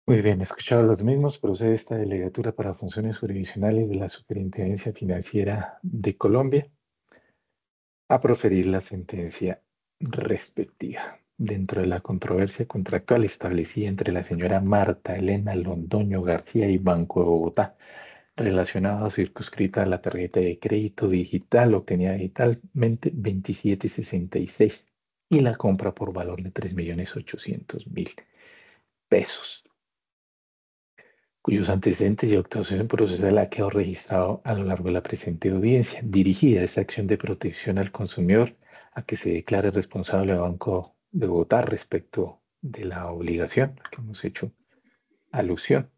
Muy bien, escuchado los mismos, procede esta delegatura para funciones jurisdiccionales de la Superintendencia Financiera de Colombia a proferir la sentencia respectiva dentro de la controversia contractual establecida entre la señora Marta Elena Londoño García y Banco de Bogotá, relacionada o circunscrita a la tarjeta de crédito digital obtenida digitalmente 2766 y la compra por valor de 3.800.000 pesos, cuyos antecedentes y actuación procesal ha quedado registrado a lo largo de la presente audiencia, dirigida esta acción de protección al consumidor a que se declare responsable el Banco de Bogotá respecto de la obligación a que hemos hecho alusión.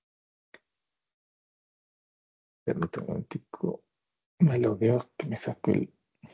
Permítame un momentico, me lo veo que me saco el...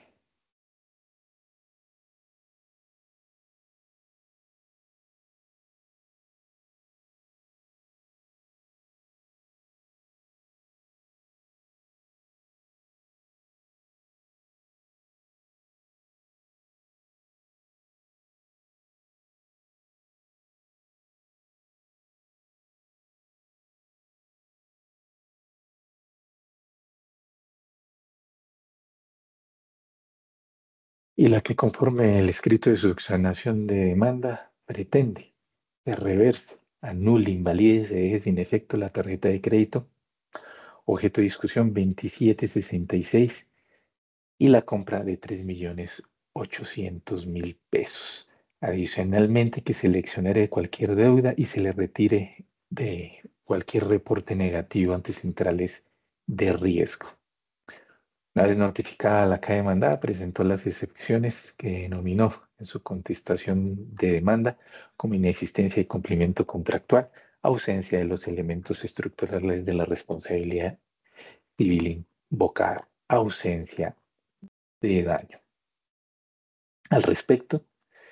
Y la que conforme el escrito de subsanación de demanda pretende que reverse, anule, invalide y se deje sin efecto la tarjeta de crédito, objeto de discusión 2766 y la compra de 3.800.000 pesos. Adicionalmente, que seleccionare cualquier deuda y se le retire de cualquier reporte negativo ante centrales de riesgo. Una vez notificada la caja demandada, presentó las excepciones que denominó en su contestación de demanda como inexistencia y cumplimiento contractual, ausencia de los elementos estructurales de la responsabilidad civil invocada, ausencia de daño. Al respecto,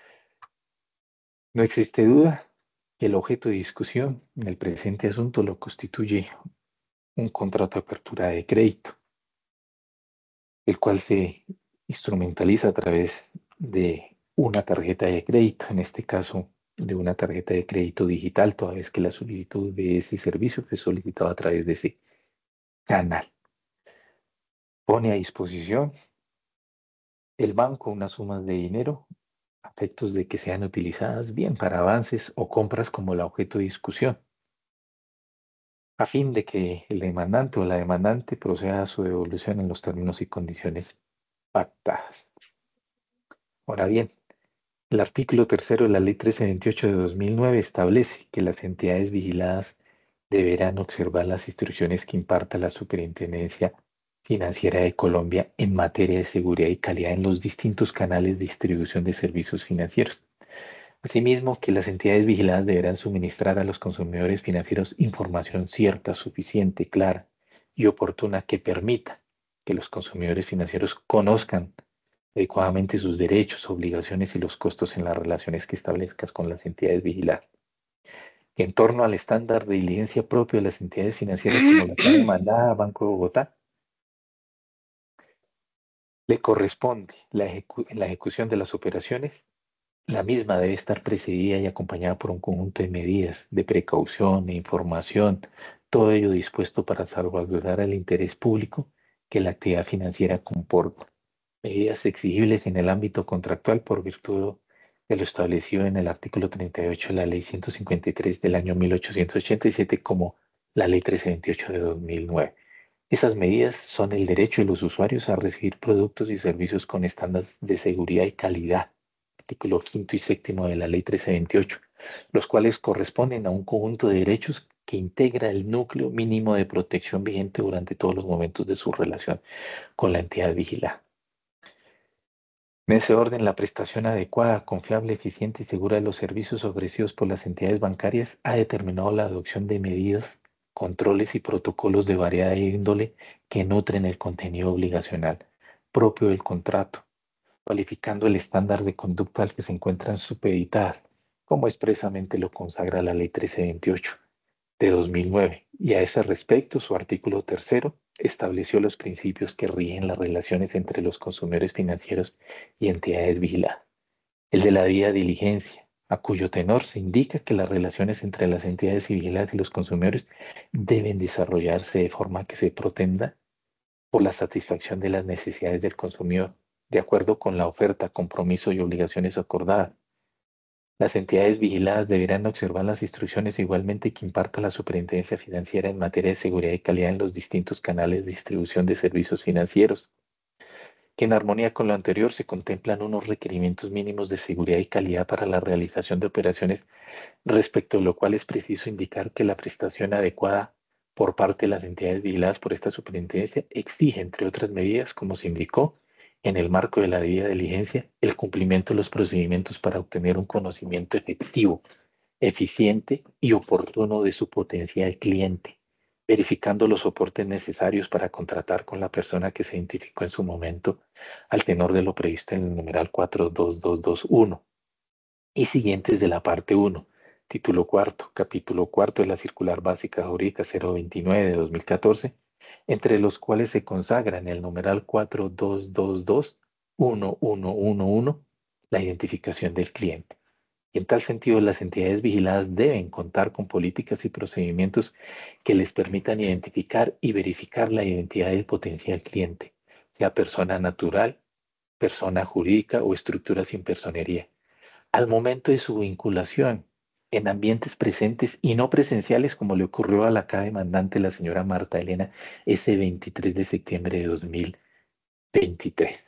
no existe duda que el objeto de discusión en el presente asunto lo constituye un contrato de apertura de crédito, el cual se instrumentaliza a través de una tarjeta de crédito, en este caso de una tarjeta de crédito digital, toda vez que la solicitud de ese servicio fue solicitada a través de ese canal. Pone a disposición el banco unas sumas de dinero a efectos de que sean utilizadas bien para avances o compras como el objeto de discusión, a fin de que el demandante o la demandante proceda a su devolución en los términos y condiciones pactadas. Ahora bien, el artículo tercero de la Ley 1328 de 2009 establece que las entidades vigiladas deberán observar las instrucciones que imparta la Superintendencia Financiera de Colombia en materia de seguridad y calidad en los distintos canales de distribución de servicios financieros. Asimismo, que las entidades vigiladas deberán suministrar a los consumidores financieros información cierta, suficiente, clara y oportuna que permita que los consumidores financieros conozcan adecuadamente sus derechos, obligaciones y los costos en las relaciones que establezcas con las entidades vigiladas. En torno al estándar de diligencia propio de las entidades financieras como la que ha demandado Banco de Bogotá, le corresponde la ejecución de las operaciones. La misma debe estar precedida y acompañada por un conjunto de medidas de precaución e información, todo ello dispuesto para salvaguardar el interés público que la actividad financiera comporta. Medidas exigibles en el ámbito contractual por virtud de lo establecido en el artículo 38 de la Ley 153 del año 1887 como la Ley 1328 de 2009. Esas medidas son el derecho de los usuarios a recibir productos y servicios con estándares de seguridad y calidad, artículo quinto y séptimo de la Ley 1328, los cuales corresponden a un conjunto de derechos que integra el núcleo mínimo de protección vigente durante todos los momentos de su relación con la entidad vigilada. En ese orden, la prestación adecuada, confiable, eficiente y segura de los servicios ofrecidos por las entidades bancarias ha determinado la adopción de medidas, controles y protocolos de variada índole que nutren el contenido obligacional propio del contrato, cualificando el estándar de conducta al que se encuentran supeditadas, como expresamente lo consagra la Ley 1328 de 2009, y a ese respecto su artículo tercero estableció los principios que rigen las relaciones entre los consumidores financieros y entidades vigiladas. El de la debida diligencia, a cuyo tenor se indica que las relaciones entre las entidades vigiladas y los consumidores deben desarrollarse de forma que se protenda por la satisfacción de las necesidades del consumidor, de acuerdo con la oferta, compromiso y obligaciones acordadas. Las entidades vigiladas deberán observar las instrucciones igualmente que imparta la Superintendencia Financiera en materia de seguridad y calidad en los distintos canales de distribución de servicios financieros, que en armonía con lo anterior se contemplan unos requerimientos mínimos de seguridad y calidad para la realización de operaciones, respecto a lo cual es preciso indicar que la prestación adecuada por parte de las entidades vigiladas por esta superintendencia exige, entre otras medidas, como se indicó, en el marco de la debida diligencia, el cumplimiento de los procedimientos para obtener un conocimiento efectivo, eficiente y oportuno de su potencial cliente, verificando los soportes necesarios para contratar con la persona que se identificó en su momento al tenor de lo previsto en el numeral 42221 y siguientes de la parte uno, título cuarto, capítulo cuarto de la Circular Básica Jurídica 029 de 2014, entre los cuales se consagra en el numeral 4222-1111 la identificación del cliente. Y en tal sentido, las entidades vigiladas deben contar con políticas y procedimientos que les permitan identificar y verificar la identidad del potencial cliente, sea persona natural, persona jurídica o estructura sin personería, al momento de su vinculación en ambientes presentes y no presenciales, como le ocurrió a la acá demandante, la señora Marta Elena, ese 23 de septiembre de 2023.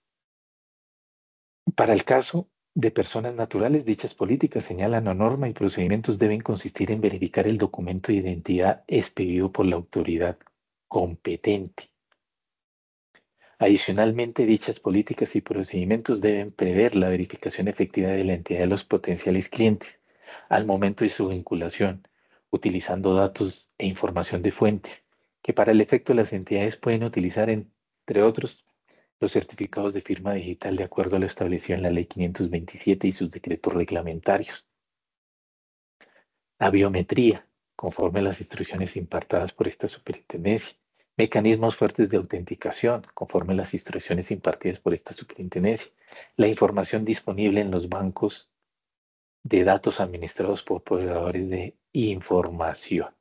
Para el caso de personas naturales, dichas políticas señalan la norma y procedimientos deben consistir en verificar el documento de identidad expedido por la autoridad competente. Adicionalmente, dichas políticas y procedimientos deben prever la verificación efectiva de la entidad de los potenciales clientes al momento de su vinculación, utilizando datos e información de fuentes, que para el efecto las entidades pueden utilizar, entre otros, los certificados de firma digital de acuerdo a lo establecido en la Ley 527 y sus decretos reglamentarios. La biometría, conforme a las instrucciones impartidas por esta superintendencia. Mecanismos fuertes de autenticación, conforme a las instrucciones impartidas por esta superintendencia. La información disponible en los bancos de datos administrados por proveedores de información,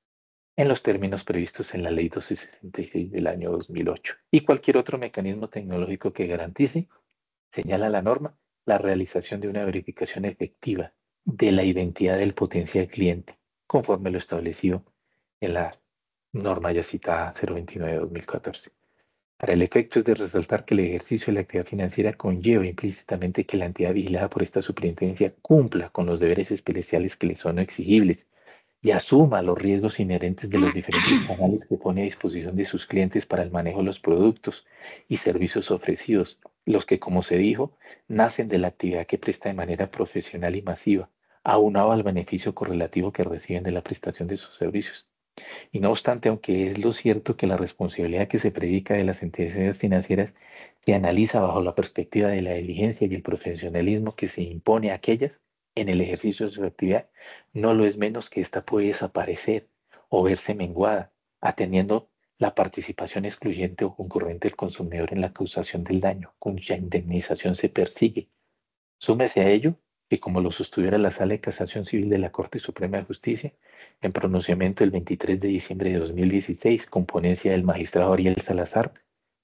en los términos previstos en la Ley 1266 del año 2008. Y cualquier otro mecanismo tecnológico que garantice, señala la norma, la realización de una verificación efectiva de la identidad del potencial cliente, conforme lo establecido en la norma ya citada 029 de 2014. Para el efecto es de resaltar que el ejercicio de la actividad financiera conlleva implícitamente que la entidad vigilada por esta superintendencia cumpla con los deberes especiales que le son exigibles y asuma los riesgos inherentes de los diferentes canales que pone a disposición de sus clientes para el manejo de los productos y servicios ofrecidos, los que, como se dijo, nacen de la actividad que presta de manera profesional y masiva, aunado al beneficio correlativo que reciben de la prestación de sus servicios. Y no obstante, aunque es lo cierto que la responsabilidad que se predica de las entidades financieras se analiza bajo la perspectiva de la diligencia y el profesionalismo que se impone a aquellas en el ejercicio de su actividad, no lo es menos que ésta puede desaparecer o verse menguada, atendiendo la participación excluyente o concurrente del consumidor en la causación del daño, cuya indemnización se persigue. Súmese a ello que, como lo sostuviera la Sala de Casación Civil de la Corte Suprema de Justicia, en pronunciamiento el 23 de diciembre de 2016, con ponencia del magistrado Ariel Salazar,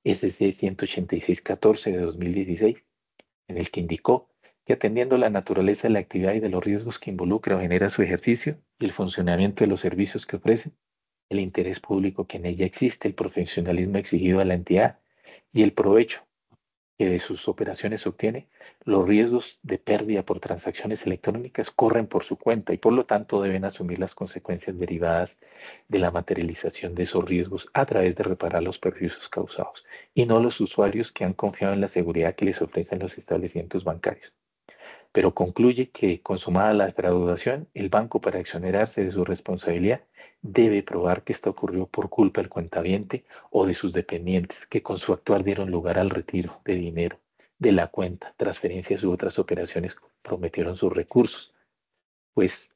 SC 186-14 de 2016, en el que indicó que atendiendo la naturaleza de la actividad y de los riesgos que involucra o genera su ejercicio y el funcionamiento de los servicios que ofrece, el interés público que en ella existe, el profesionalismo exigido a la entidad y el provecho que de sus operaciones obtiene, los riesgos de pérdida por transacciones electrónicas corren por su cuenta y por lo tanto deben asumir las consecuencias derivadas de la materialización de esos riesgos a través de reparar los perjuicios causados y no los usuarios que han confiado en la seguridad que les ofrecen los establecimientos bancarios. Pero concluye que, consumada la defraudación, el banco, para exonerarse de su responsabilidad, debe probar que esto ocurrió por culpa del cuentaviente o de sus dependientes, que con su actuar dieron lugar al retiro de dinero de la cuenta, transferencias u otras operaciones que comprometieron sus recursos. Pues,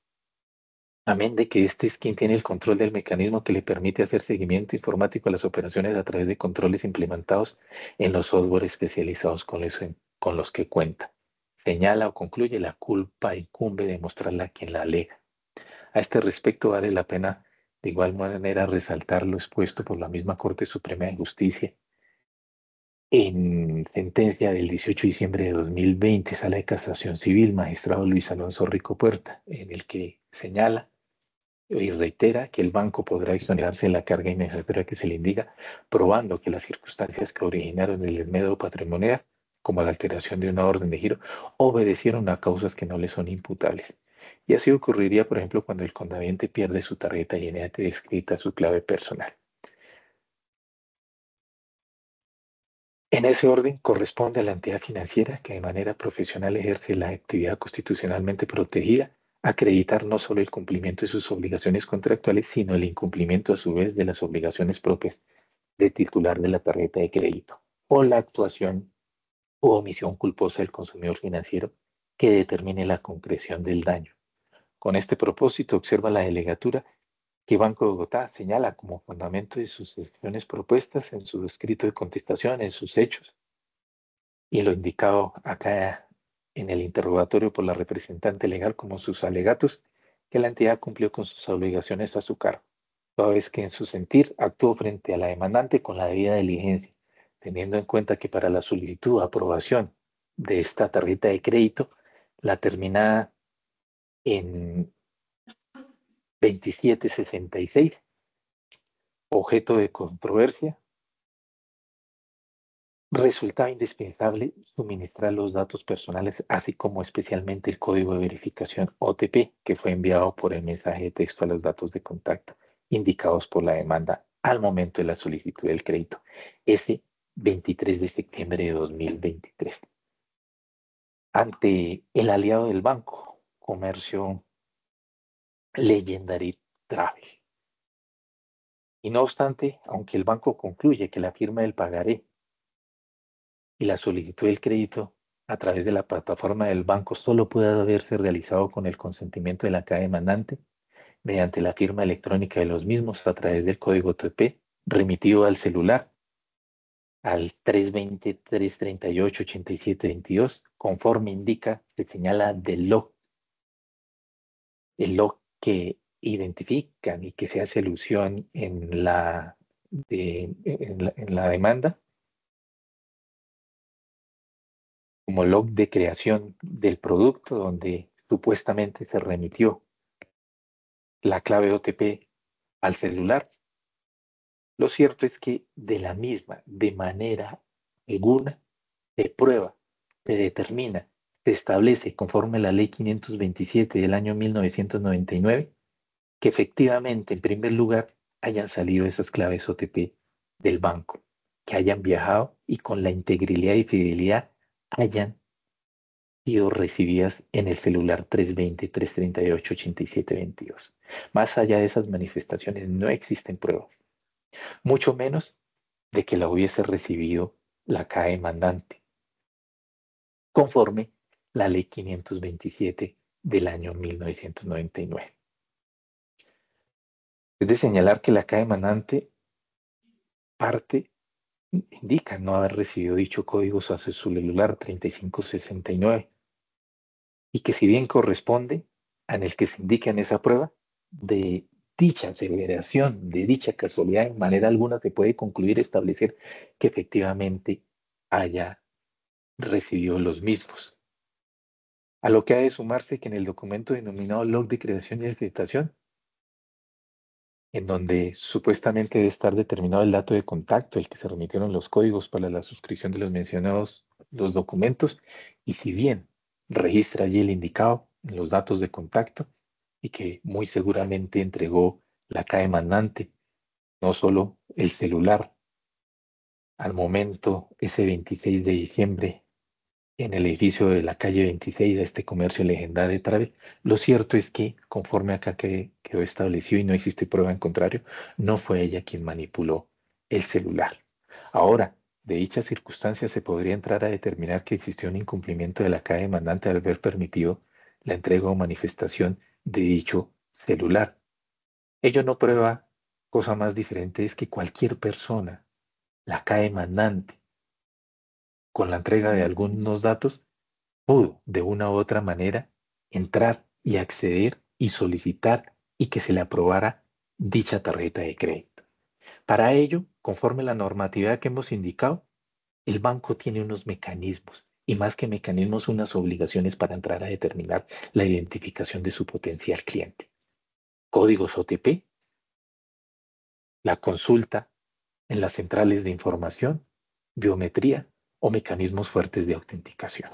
amén de que este es quien tiene el control del mecanismo que le permite hacer seguimiento informático a las operaciones a través de controles implementados en los software especializados con los que cuenta. señala o concluye la culpa incumbe demostrarla a quien la alega. A este respecto vale la pena de igual manera resaltar lo expuesto por la misma Corte Suprema de Justicia en sentencia del 18 de diciembre de 2020, Sala de Casación Civil, magistrado Luis Alonso Rico Puerta, en el que señala y reitera que el banco podrá exonerarse de la carga innecesaria que se le indica, probando que las circunstancias que originaron el desmedro patrimonial, como la alteración de una orden de giro, obedecieron a causas que no le son imputables. Y así ocurriría, por ejemplo, cuando el condabiente pierde su tarjeta y en escrita su clave personal. En ese orden, corresponde a la entidad financiera que de manera profesional ejerce la actividad constitucionalmente protegida acreditar no solo el cumplimiento de sus obligaciones contractuales, sino el incumplimiento a su vez de las obligaciones propias de titular de la tarjeta de crédito o la actuación u omisión culposa del consumidor financiero que determine la concreción del daño. Con este propósito, observa la delegatura que Banco de Bogotá señala como fundamento de sus acciones propuestas en su escrito de contestación, en sus hechos, y lo indicado acá en el interrogatorio por la representante legal como sus alegatos, que la entidad cumplió con sus obligaciones a su cargo, toda vez que en su sentir actuó frente a la demandante con la debida diligencia, teniendo en cuenta que para la solicitud de aprobación de esta tarjeta de crédito, la terminada en 2766, objeto de controversia, resultaba indispensable suministrar los datos personales, así como especialmente el código de verificación OTP que fue enviado por el mensaje de texto a los datos de contacto indicados por la demanda al momento de la solicitud del crédito, ese 23 de septiembre de 2023. Ante el aliado del banco, Comercio Legendary Travel. Y no obstante, aunque el banco concluye que la firma del pagaré y la solicitud del crédito a través de la plataforma del banco solo puede haberse realizado con el consentimiento de la caja demandante mediante la firma electrónica de los mismos a través del código OTP remitido al celular al 320-338-8722, conforme indica, se señala del log, el log que identifican y que se hace alusión en la demanda como log de creación del producto donde supuestamente se remitió la clave OTP al celular. Lo cierto es que de la misma, de manera alguna, se prueba, se determina, se establece conforme a la Ley 527 del año 1999 que efectivamente, en primer lugar, hayan salido esas claves OTP del banco, que hayan viajado y con la integridad y fidelidad hayan sido recibidas en el celular 320-338-8722. Más allá de esas manifestaciones, no existen pruebas, mucho menos de que la hubiese recibido la CAE mandante, conforme la Ley 527 del año 1999. Es de señalar que la CAE mandante parte indica no haber recibido dicho código a su celular 3569 y que si bien corresponde en el que se indica en esa prueba, de dicha aseveración, de dicha casualidad, en manera alguna se puede concluir establecer que efectivamente haya recibido los mismos. A lo que ha de sumarse que en el documento denominado log de creación y aceptación, en donde supuestamente debe estar determinado el dato de contacto, el que se remitieron los códigos para la suscripción de los mencionados los documentos, y si bien registra allí el indicado en los datos de contacto y que muy seguramente entregó la CAE mandante, no solo el celular, al momento ese 26 de diciembre en el edificio de la calle 26 de este comercio legendario de Travel. Lo cierto es que, conforme acá que quedó establecido y no existe prueba en contrario, no fue ella quien manipuló el celular. Ahora, de dicha circunstancia se podría entrar a determinar que existió un incumplimiento de la caja demandante al haber permitido la entrega o manifestación de dicho celular. Ello no prueba cosa más diferente es que cualquier persona, la caja demandante, con la entrega de algunos datos, pudo de una u otra manera entrar y acceder y solicitar y que se le aprobara dicha tarjeta de crédito. Para ello, conforme la normatividad que hemos indicado, el banco tiene unos mecanismos y más que mecanismos, unas obligaciones para entrar a determinar la identificación de su potencial cliente. Códigos OTP, la consulta en las centrales de información, biometría o mecanismos fuertes de autenticación.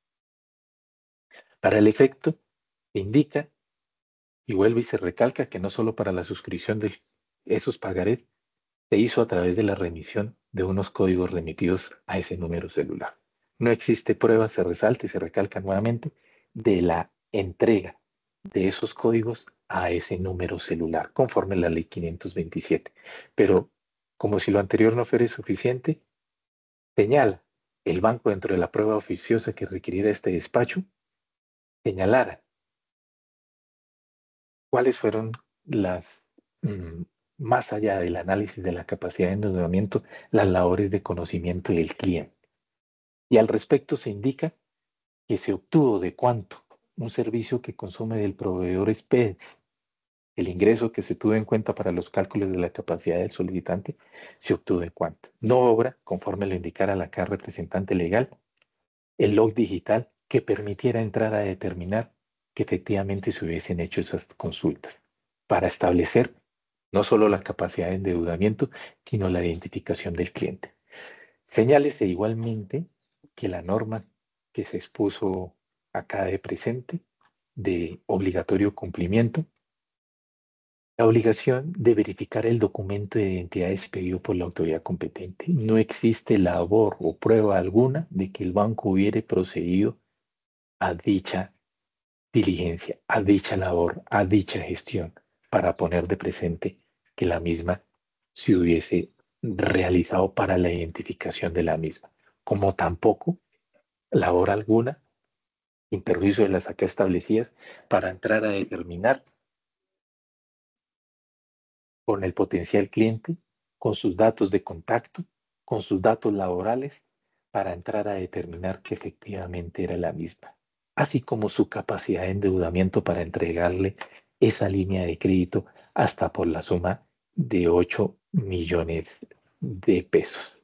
Para el efecto, se indica y vuelve y se recalca que no solo para la suscripción de esos pagarés se hizo a través de la remisión de unos códigos remitidos a ese número celular. No existe prueba, se resalta y se recalca nuevamente, de la entrega de esos códigos a ese número celular, conforme a la ley 527. Pero como si lo anterior no fuera suficiente, señala el banco dentro de la prueba oficiosa que requiriera este despacho, señalara cuáles fueron las, mm, más allá del análisis de la capacidad de endeudamiento, las labores de conocimiento del cliente. Y al respecto se indica que se obtuvo de cuánto un servicio que consume del proveedor SPEDS, el ingreso que se tuvo en cuenta para los cálculos de la capacidad del solicitante, se obtuvo de cuánto. No obra, conforme lo indicara la acá representante legal, el log digital que permitiera entrar a determinar que efectivamente se hubiesen hecho esas consultas para establecer no solo la capacidad de endeudamiento, sino la identificación del cliente. Señálese igualmente que la norma que se expuso acá de presente, de obligatorio cumplimiento, la obligación de verificar el documento de identidad expedido por la autoridad competente. No existe labor o prueba alguna de que el banco hubiere procedido a dicha diligencia, a dicha labor, a dicha gestión, para poner de presente que la misma se hubiese realizado para la identificación de la misma, como tampoco labor alguna, sin perjuicio de las acá establecidas, para entrar a determinar con el potencial cliente, con sus datos de contacto, con sus datos laborales, para entrar a determinar que efectivamente era la misma, así como su capacidad de endeudamiento para entregarle esa línea de crédito hasta por la suma de 8 millones de pesos.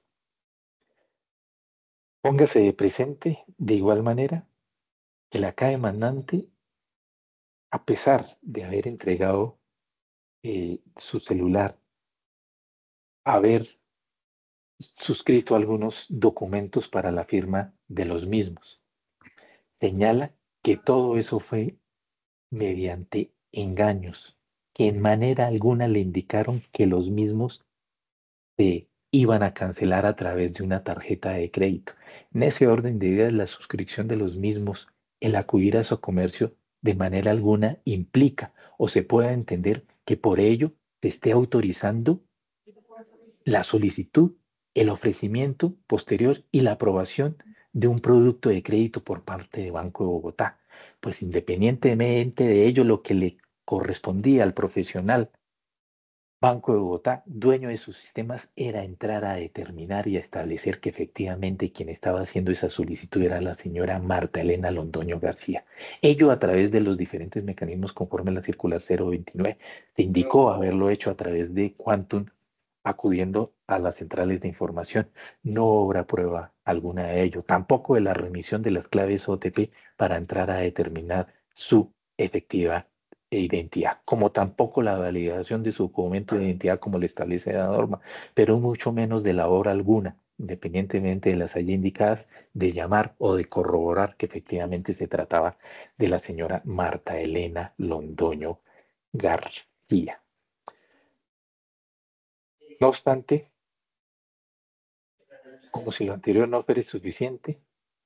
Póngase de presente de igual manera que la CAE demandante, a pesar de haber entregado su celular, haber suscrito algunos documentos para la firma de los mismos. Señala que todo eso fue mediante engaños, que en manera alguna le indicaron que los mismos se iban a cancelar a través de una tarjeta de crédito. En ese orden de ideas, la suscripción de los mismos, el acudir a su comercio, de manera alguna implica o se pueda entender que por ello se esté autorizando la solicitud, el ofrecimiento posterior y la aprobación de un producto de crédito por parte de Banco de Bogotá. Pues independientemente de ello, lo que le correspondía al profesional Banco de Bogotá, dueño de sus sistemas, era entrar a determinar y a establecer que efectivamente quien estaba haciendo esa solicitud era la señora Marta Elena Londoño García. Ello a través de los diferentes mecanismos conforme a la circular 029. Se indicó haberlo hecho a través de Quantum, acudiendo a las centrales de información. No habrá prueba alguna de ello, tampoco de la remisión de las claves OTP para entrar a determinar su efectiva identidad, como tampoco la validación de su documento de identidad como le establece la norma, pero mucho menos de labor alguna, independientemente de las allí indicadas, de llamar o de corroborar que efectivamente se trataba de la señora Marta Elena Londoño García. No obstante, como si lo anterior no fuera suficiente,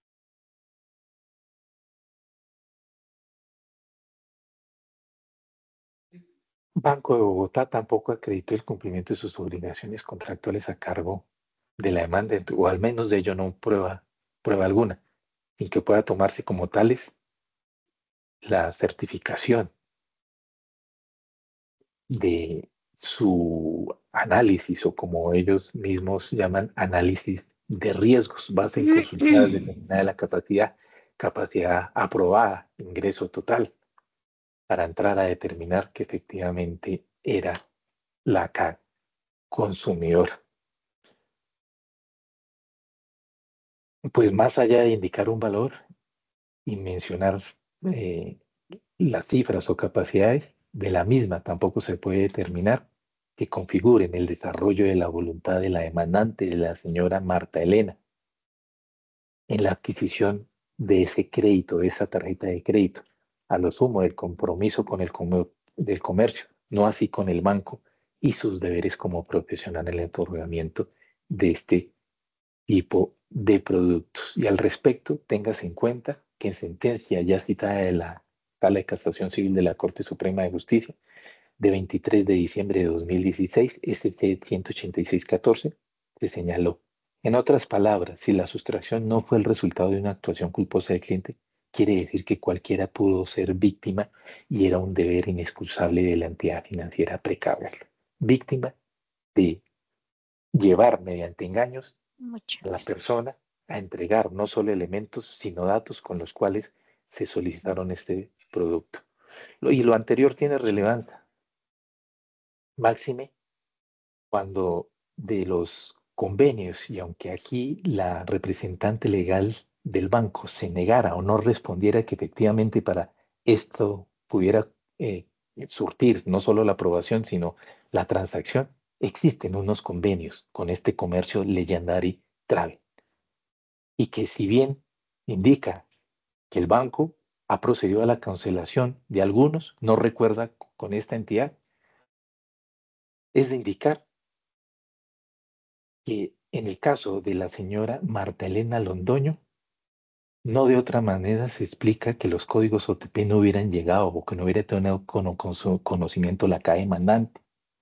Banco de Bogotá tampoco acreditó el cumplimiento de sus obligaciones contractuales a cargo de la demanda, o al menos de ello no prueba alguna, sin que pueda tomarse como tales la certificación de su análisis o como ellos mismos llaman análisis de riesgos, base en consultadas determinada de la capacidad. capacidad aprobada, ingreso total, para entrar a determinar que efectivamente era la consumidor. Pues más allá de indicar un valor y mencionar eh, las cifras o capacidades de la misma, tampoco se puede determinar que configuren el desarrollo de la voluntad de la demandante, de la señora Marta Elena, en la adquisición de ese crédito, de esa tarjeta de crédito, a lo sumo del compromiso con del comercio, no así con el banco y sus deberes como profesional en el otorgamiento de este tipo de productos. Y al respecto, tengas en cuenta que en sentencia ya citada de la Sala de Casación Civil de la Corte Suprema de Justicia de 23 de diciembre de 2016, SC 186-14, se señaló. En otras palabras, si la sustracción no fue el resultado de una actuación culposa del cliente, quiere decir que cualquiera pudo ser víctima y era un deber inexcusable de la entidad financiera precaverlo. Víctima de llevar mediante engaños Mucho. a la persona a entregar no solo elementos, sino datos con los cuales se solicitaron este producto. Y lo anterior tiene relevancia, máxime cuando de los convenios, y aunque aquí la representante legal del banco se negara o no respondiera que efectivamente para esto pudiera eh, surtir no solo la aprobación, sino la transacción, existen unos convenios con este comercio Legendary Travel y que si bien indica que el banco ha procedido a la cancelación de algunos, no recuerda con esta entidad, es de indicar que en el caso de la señora Marta Elena Londoño, no de otra manera se explica que los códigos OTP no hubieran llegado o que no hubiera tenido con su conocimiento la CAE mandante.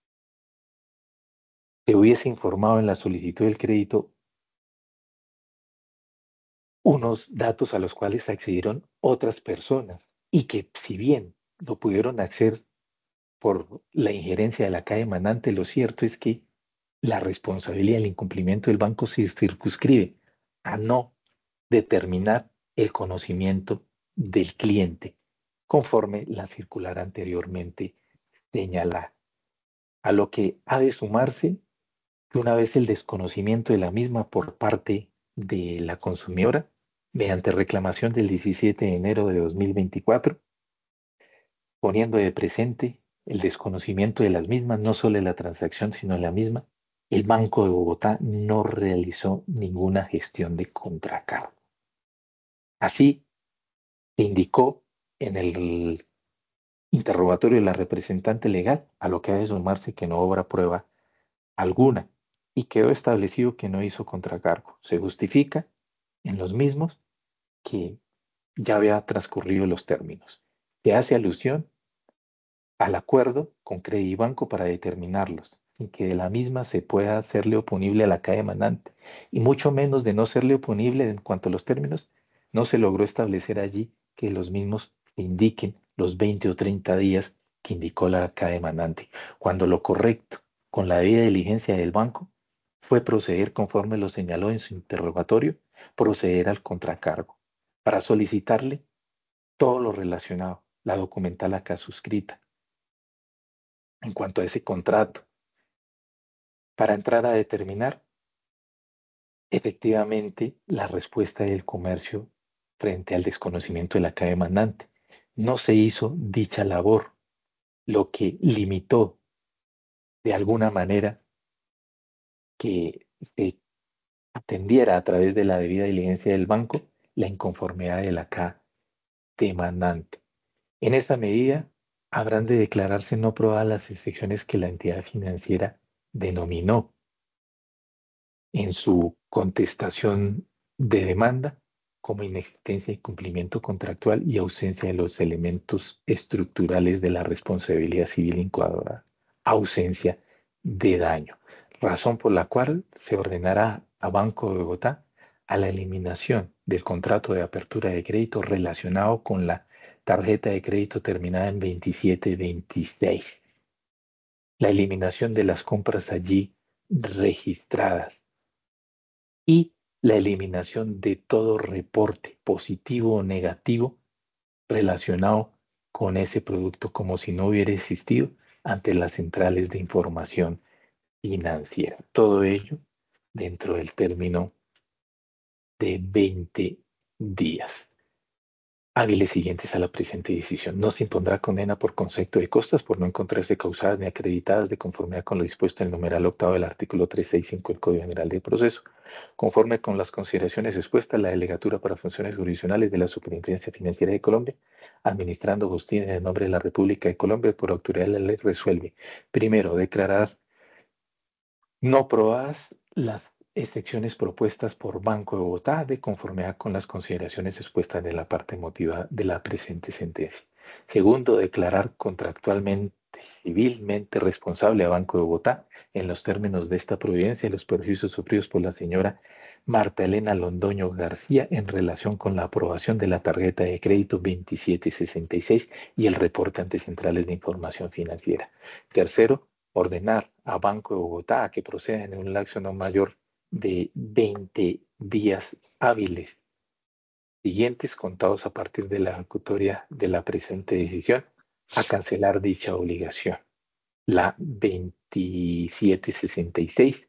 Se hubiese informado en la solicitud del crédito unos datos a los cuales accedieron otras personas y que si bien lo pudieron hacer por la injerencia de la CAE mandante, lo cierto es que la responsabilidad del incumplimiento del banco se circunscribe a no determinar el conocimiento del cliente, conforme la circular anteriormente señala, a lo que ha de sumarse que una vez el desconocimiento de la misma por parte de la consumidora, mediante reclamación del 17 de enero de 2024, poniendo de presente el desconocimiento de las mismas, no solo de la transacción, sino de la misma, el Banco de Bogotá no realizó ninguna gestión de contracargo. Así, se indicó en el interrogatorio de la representante legal, a lo que ha de sumarse que no obra prueba alguna y quedó establecido que no hizo contracargo. Se justifica en los mismos que ya había transcurrido los términos. Se hace alusión al acuerdo con Credibanco para determinarlos, sin que de la misma se pueda hacerle oponible a la CAE emanante, y mucho menos de no serle oponible en cuanto a los términos, no se logró establecer allí que los mismos indiquen los 20 o 30 días que indicó la CAE emanante, cuando lo correcto, con la debida diligencia del banco, fue proceder conforme lo señaló en su interrogatorio, proceder al contracargo, para solicitarle todo lo relacionado, la documental acá suscrita en cuanto a ese contrato, para entrar a determinar efectivamente la respuesta del comercio frente al desconocimiento de la caja demandante. No se hizo dicha labor, lo que limitó de alguna manera que se atendiera a través de la debida diligencia del banco la inconformidad de la caja demandante. En esa medida, habrán de declararse no probadas las excepciones que la entidad financiera denominó en su contestación de demanda como inexistencia y cumplimiento contractual y ausencia de los elementos estructurales de la responsabilidad civil incoadora, ausencia de daño, razón por la cual se ordenará a Banco de Bogotá a la eliminación del contrato de apertura de crédito relacionado con la tarjeta de crédito terminada en 2726, la eliminación de las compras allí registradas y la eliminación de todo reporte positivo o negativo relacionado con ese producto como si no hubiera existido ante las centrales de información financiera. Todo ello dentro del término de 20 días hábiles siguientes a la presente decisión. No se impondrá condena por concepto de costas por no encontrarse causadas ni acreditadas de conformidad con lo dispuesto en el numeral octavo del artículo 365 del Código General de Proceso. Conforme con las consideraciones expuestas, la Delegatura para Funciones Jurisdiccionales de la Superintendencia Financiera de Colombia, administrando justicia en el nombre de la República de Colombia por autoridad de la ley, resuelve: primero, declarar no probadas las excepciones propuestas por Banco de Bogotá de conformidad con las consideraciones expuestas en la parte emotiva de la presente sentencia. Segundo, declarar contractualmente, civilmente responsable a Banco de Bogotá en los términos de esta providencia y los perjuicios sufridos por la señora Marta Elena Londoño García en relación con la aprobación de la tarjeta de crédito 2766 y el reporte ante centrales de información financiera. Tercero, ordenar a Banco de Bogotá a que proceda en un lapso no mayor de 20 días hábiles siguientes, contados a partir de la ejecutoria de la presente decisión, a cancelar dicha obligación. La 2766,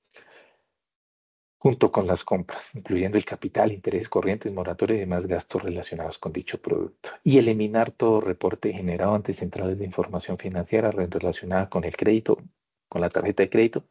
junto con las compras, incluyendo el capital, intereses corrientes, moratoria y demás gastos relacionados con dicho producto. Y eliminar todo reporte generado ante centrales de información financiera relacionada con el crédito, con la tarjeta de crédito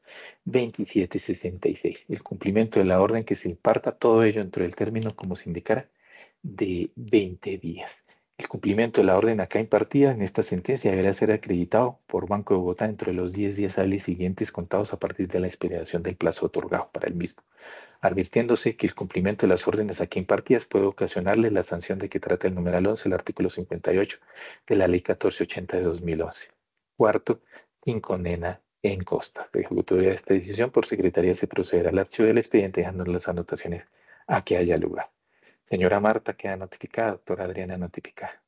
2766. El cumplimiento de la orden que se imparta, todo ello dentro del término, como se indicara, de 20 días. El cumplimiento de la orden acá impartida en esta sentencia deberá ser acreditado por Banco de Bogotá dentro de los 10 días hábiles siguientes contados a partir de la expiración del plazo otorgado para el mismo, advirtiéndose que el cumplimiento de las órdenes aquí impartidas puede ocasionarle la sanción de que trata el numeral 11 del artículo 58 de la Ley 1480 de 2011. Cuarto, sin condena en costa. La ejecutoria de esta decisión por secretaría se procederá al archivo del expediente dejando las anotaciones a que haya lugar. Señora Marta queda notificada, doctora Adriana notificada.